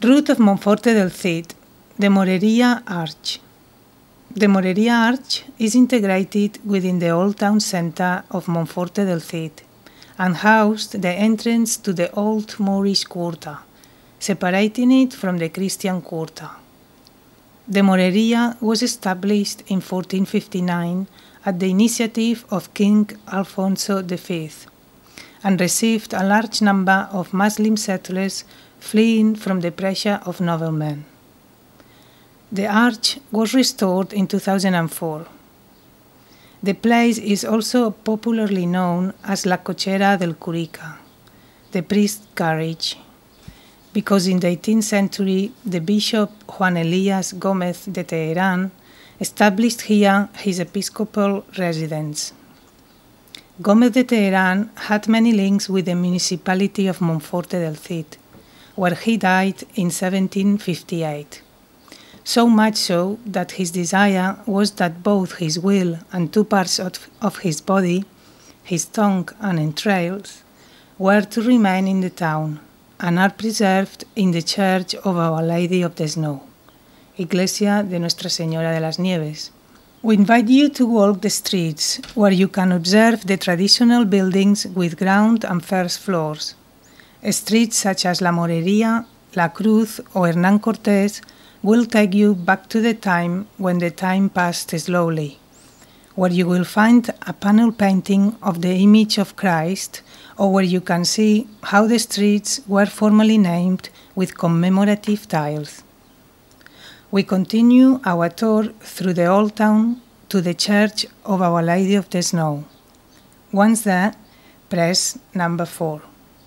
Route of Monforte del Cid, the Moreria Arch. The Moreria Arch is integrated within the old town centre of Monforte del Cid and housed the entrance to the old Moorish Curta, separating it from the Christian Curta. The Moreria was established in 1459 at the initiative of King Alfonso V and received a large number of Muslim settlers fleeing from the pressure of noblemen. The arch was restored in 2004. The place is also popularly known as La Cochera del Curica, the priest's carriage, because in the 18th century the Bishop Juan Elias Gómez de Teherán established here his episcopal residence. Gómez de Teherán had many links with the municipality of Monforte del Cid, where he died in 1758. So much so that his desire was that both his will and two parts of his body, his tongue and entrails, were to remain in the town and are preserved in the Church of Our Lady of the Snow, Iglesia de Nuestra Señora de las Nieves. We invite you to walk the streets where you can observe the traditional buildings with ground and first floors. Streets such as La Moreria, La Cruz or Hernán Cortés will take you back to the time when the time passed slowly, where you will find a panel painting of the image of Christ, or where you can see how the streets were formally named with commemorative tiles. We continue our tour through the Old Town to the Church of Our Lady of the Snow. Once there, press number 4.